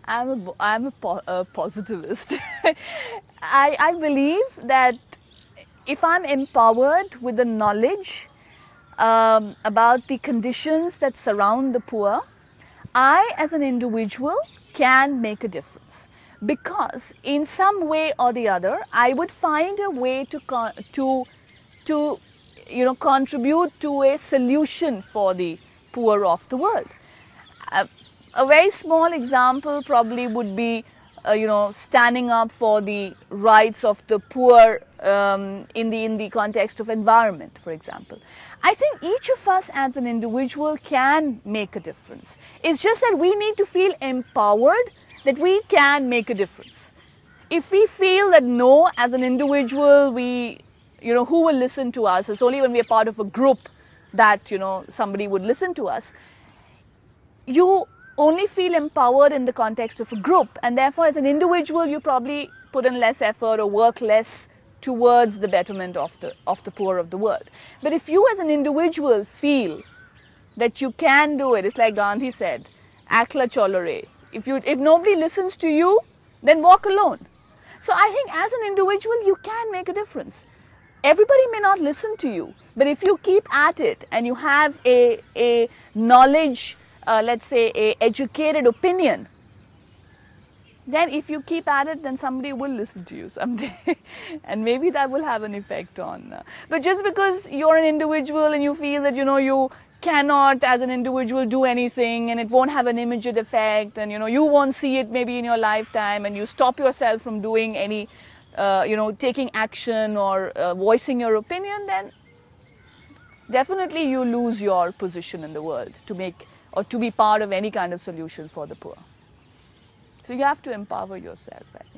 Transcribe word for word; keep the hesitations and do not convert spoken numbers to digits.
I'm a, I'm a, po a positivist. I, I believe that if I'm empowered with the knowledge um, about the conditions that surround the poor, I as an individual can make a difference, because in some way or the other I would find a way to to to you know contribute to a solution for the poor of the world. Uh, a very small example probably would be uh, you know standing up for the rights of the poor um, in the in the context of environment, for example. I think each of us as an individual can make a difference. It's just that we need to feel empowered that we can make a difference. If we feel that no, as an individual, we, you know, who will listen to us? It's only when we are part of a group that, you know, somebody would listen to us. You only feel empowered in the context of a group, and therefore as an individual you probably put in less effort or work less towards the betterment of the, of the poor of the world. But if you as an individual feel that you can do it, it's like Gandhi said, akla cholore. If, you, if nobody listens to you, then walk alone. So I think as an individual you can make a difference. Everybody may not listen to you, but if you keep at it and you have a, a knowledge, uh, let's say a educated opinion, then if you keep at it, then somebody will listen to you someday. And maybe that will have an effect on. Uh, but just because you're an individual and you feel that, you know, you cannot as an individual do anything and it won't have an immediate effect, and, you know, you won't see it maybe in your lifetime, and you stop yourself from doing any, uh, you know, taking action or uh, voicing your opinion, then definitely you lose your position in the world to make or to be part of any kind of solution for the poor. So you have to empower yourself.